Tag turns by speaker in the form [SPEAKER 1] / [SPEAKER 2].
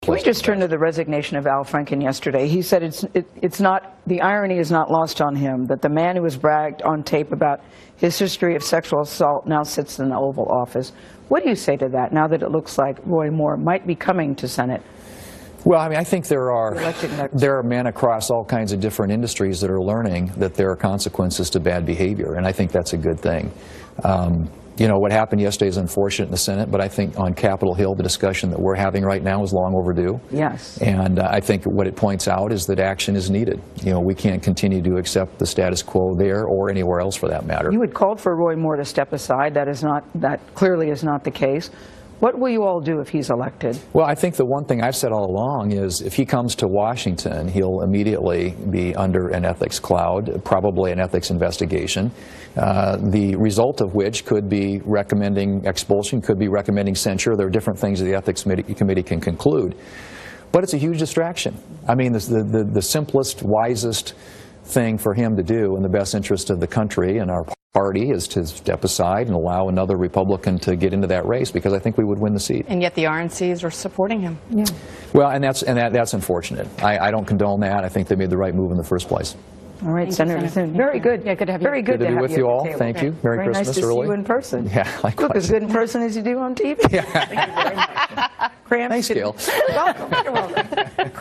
[SPEAKER 1] Can we just turn to the resignation of Al Franken yesterday? He said it's not, the irony is not lost on him that the man who was bragged on tape about his history of sexual assault now sits in the Oval Office. What do you say to that now that it looks like Roy Moore might be coming to Senate?
[SPEAKER 2] Well, I mean, I think there are men across all kinds of different industries that are learning that there are consequences to bad behavior, and I think that's a good thing. You know, what happened yesterday is unfortunate in the Senate, but I think on Capitol Hill, the discussion that we're having right now is long overdue.
[SPEAKER 1] Yes.
[SPEAKER 2] And I think what it points out is that action is needed. You know, we can't continue to accept the status quo there or anywhere else for that matter.
[SPEAKER 1] You had called for Roy Moore to step aside. That clearly is not the case. What will you all do if he's elected? Well,
[SPEAKER 2] I think the one thing I've said all along is if he comes to Washington, he'll immediately be under an ethics cloud, probably an ethics investigation, the result of which could be recommending expulsion, could be recommending censure. There are different things that the ethics committee can conclude. But it's a huge distraction. I mean, the simplest, wisest thing for him to do in the best interest of the country and our party is to step aside and allow another Republican to get into that race, because I think we would win the seat.
[SPEAKER 3] And yet the RNCs are supporting him.
[SPEAKER 1] Yeah.
[SPEAKER 2] Well, and that's unfortunate. I don't condone that. I think they made the right move in the first place.
[SPEAKER 1] All right, Senator Thune. Very good.
[SPEAKER 3] Yeah, good to have you.
[SPEAKER 1] Very good
[SPEAKER 2] to be with you all. Thank you. Merry
[SPEAKER 1] Very
[SPEAKER 2] Christmas
[SPEAKER 1] nice to
[SPEAKER 2] early.
[SPEAKER 1] see you in person.
[SPEAKER 2] Yeah, likewise.
[SPEAKER 1] Look as good in person as you do on TV.
[SPEAKER 2] Yeah.
[SPEAKER 1] Thank you very much.
[SPEAKER 2] Thanks, Gail.
[SPEAKER 1] Welcome. You're welcome.